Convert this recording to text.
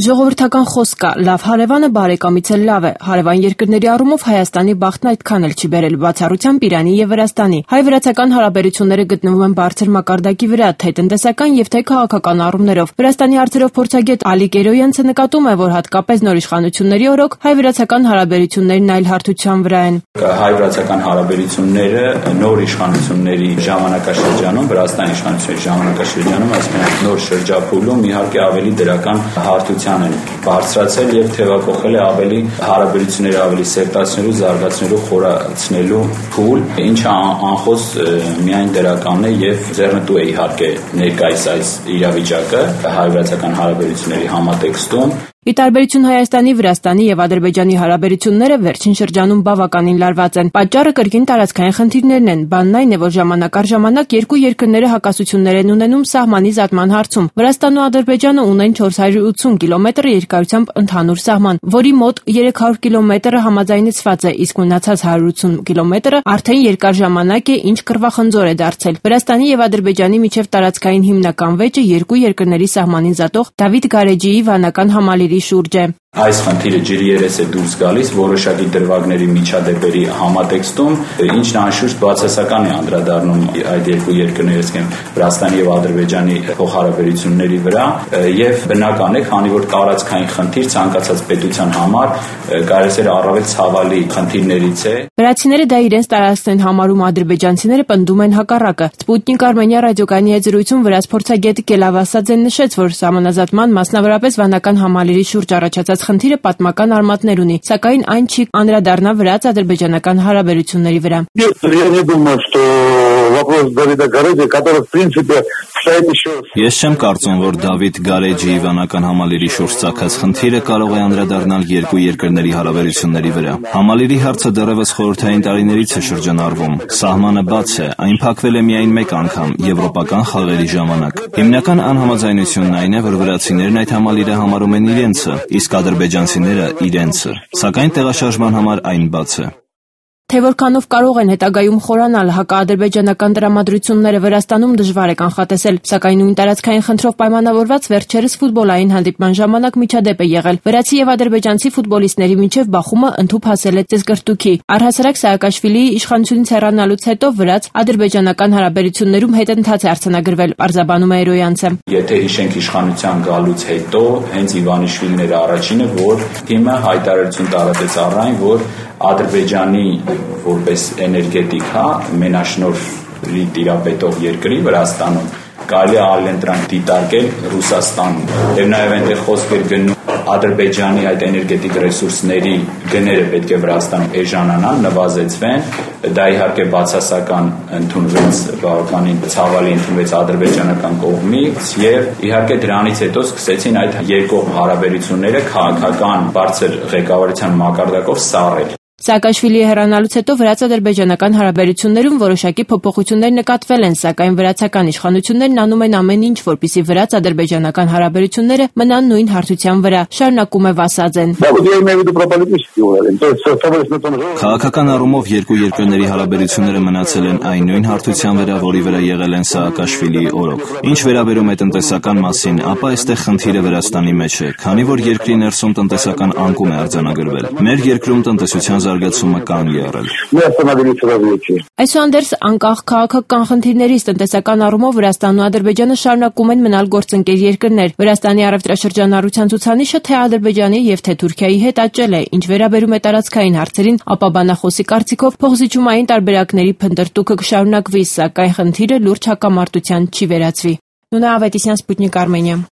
Ժողովրդական խոսք կա, լավ հարևանը բարեկամից էլ լավ է։ Հարևան երկրների առումով Հայաստանի բախտն այդքան էլ չի բերել, բացառությամբ Իրանի եւ Վրաստանի։ Հայ-վրացական հարաբերությունները գտնվում են բարձր մակարդակի վրա, թե տնտեսական եւ թե քաղաքական առումներով։ Վրաստանի հարցերով փորձագետ Ալի Կերոյանցը նկատում է, որ հատկապես նոր իշխանությունների օրոք հայ-վրացական հարաբերություններն այլ հարթության վրա են։ Հայ-վրացական հարաբերությունները նոր իշխանությունների ժամանակաշրջանում, Վրաստանի իշխանությունների ժամանակաշրջանում, այսինքն նոր շրջափուլում իհարկե ավելի դրական հարթության են բարձրացել եւ թեւակողել է ավելի հարաբերությունները ավելի սերտացնելու, զարգացնելու, խորացնելու փուլ, ինչը անխոս միայն դրական է եւ ձեռնտու է իհարկե ներկայիս այս իրավիճակը հայ-վրացական հարաբերությունների համատեքստում։ Ի տարբերություն Հայաստանի, Վրաստանի եւ Ադրբեջանի հարաբերությունները վերջին շրջանում բավականին լարված են։ Պատճառը կրկին տարածքային խնդիրներն են։ Բանն այն է, որ ժամանակ առ ժամանակ երկու երկրները հակասություններ են ունենում սահմանի զատման հարցում։ Վրաստանն ու Ադրբեջանը ունեն 480 կիլոմետր երկարությամբ ընդհանուր սահման, որի մոտ 300 կիլոմետրը համաձայնեցված է, իսկ մնացած 180 կիլոմետրը արդեն երկար ժամանակ է, ինչ կռվախնձոր է դարձել։ Վրաստանի եւ Ադրբեջանի միջև տարածքային հիմնական վեճը երկու երկրների սահմանին զատող Դավիթ Գարեջիի վանական համալիրի շուրջ է։ Այս խնդիրը ջրի երես է դուրս գալիս որոշակի դրվագների միջադեպերի համատեքստում, ինչն անշուշտ բացասական է անդրադառնում այդ երկու երկրների, այսինքն Վրաստանի եւ Ադրբեջանի փոխհարաբերությունների վրա, եւ բնական է, քանի որ տարածքային խնդիր ցանկացած պետության համար կարծես առավել ցավալի խնդիրներից է։ Վրացիները դա իրենց տարածքն են համարում, ադրբեջանցիները պնդում են հակառակը։ Սպուտնիկ Արմենիա ռադիոկայանի եզրույցում վրաց փորձագետ Կելավասաձեն նշեց, որ սահմանազատման մասնավորապես վանական համալիրի շուրջ առաջացած խնդիրը պատմական արմատներ ունի, սակայն այն չի անդրադառնա վրաց-ադրբեջանական հարաբերությունների վրա։ Ես չեմ կարծում, որ Դավիթ Գարեջիի վանական համալիրի շուրջ ծագած խնդիրը կարող է անդրադառնալ երկու երկրների հարաբերությունների վրա։ Համալիրի հարցը դեռևս խորհրդային տարիներից է շրջանառվում։ Սահմանը բաց է, այն փակվել է միայն մեկ անգամ եվրոպական խաղերի ժամանակ։ Հիմնական անհամաձայնությունն այն է, որ վրացիներն այդ համալիրը համարում են իրենցը, իսկ ադրբեջանցիները իրենցը, սակայն տեղաշարժման համար այն բաց է։ Թե որքանով կարող են հետագայում խորանալ հակաադրբեջանական տրամադրությունները Վրաստանում դժվար է կանխատեսել, սակայն նույն տարածքային խնդրով պայմանավորված վերջերս ֆուտբոլային հանդիպման ժամանակ միջադեպ է եղել։ Վրացի եւ ադրբեջանցի ֆուտբոլիստների միջև բախումը ընդհուպ հասել է ծեսգրտուքի։ Առհասարակ Սաակաշվիլիի իշխանությունից հեռանալուց հետո վրաց-ադրբեջանական հարաբերություններում հետընթաց է արձանագրվել, պարզաբանում է Էրոյանցը։ Եթե հիշենք իշխանության գալուց հետո, հենց Իվանիշվիլին էր առաջինը, որ թիմը հայտարարություն տարածեց առայն, որ Ադրբեջանի որպես էներգետիկ, մենաշնորհի տիրապետող երկրի Վրաստանում կարելի է allentrank դիտարկել Ռուսաստանում։ Եվ նաև այնտեղ խոսք էր գնում Ադրբեջանի այդ էներգետիկ ռեսուրսների գները պետք է Վրաստանում էժանանան, նվազեցվեն։ Դա իհարկե բացասական ընդունվեց, բավականին ցավալի ընդունվեց ադրբեջանական կողմից եւ իհարկե դրանից հետո սկսեցին այդ երկկողմ հարաբերությունները քաղաքական բարձր ղեկավարության մակարդակով սառել։ Սաակաշվիլիի հեռանալուց հետո վրաց-ադրբեջանական հարաբերություններում որոշակի փոփոխություններ նկատվել են, սակայն վրացական իշխանություններն անում են ամեն ինչ, որպեսզի վրաց-ադրբեջանական հարաբերությունները մնան նույն հարթության վրա, շարունակում է Վասաձեն։ Քաղաքական առումով երկու երկրների հարաբերությունները մնացել են այն նույն հարթության վրա, որի վրա եղել են Սաակաշվիլիի օրոք։ Ինչ վերաբերում է տնտեսական մասին, ապա այստեղ խնդիրը Վրաստանի մեջ է, քանի որ երկրի ներսում տնտեսական անկում է արձանագրվել։ Մեր երկրում տնտեսության զարգացումը կան եղել։ Այսուհանդերձ անկախ քաղաքական խնդիրներից տնտեսական առումով Վրաստանն ու Ադրբեջանը շարունակում են մնալ գործընկեր երկրներ։ Վրաստանի առևտրաշրջանառության ցուցանիշը թե Ադրբեջանի եւ թե Թուրքիայի հետ աճել է, ինչ վերաբերում է տարածքային հարցերին, ապա բանախոսի կարծիքով փոխզիջումային տարբերակների փնտրտուքը կշարունակվի, սակայն խնդիրը լուրջ հակամարտության չի վերածվի։ Նունե Ավետիսյան, Սպուտնիկ Արմենիա։